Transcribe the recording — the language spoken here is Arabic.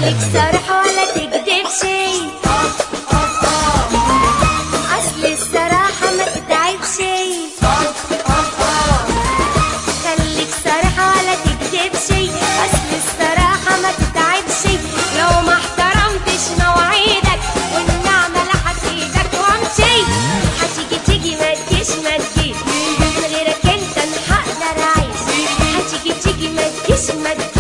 خليك صريحة ولا تكدب شي، أصل الصراحة ما تتعب شي. خليك صريحة ولا تكدب شي، أصل الصراحة ما تتعب شي. لو ما احترمتش مواعيدك والنعمة لا هتفيدك وامشي. هتيجي ما تجيش ما تجيش، من غيرك انت انا هقدر اعيش. هتيجي ما تجيش ما تجيش.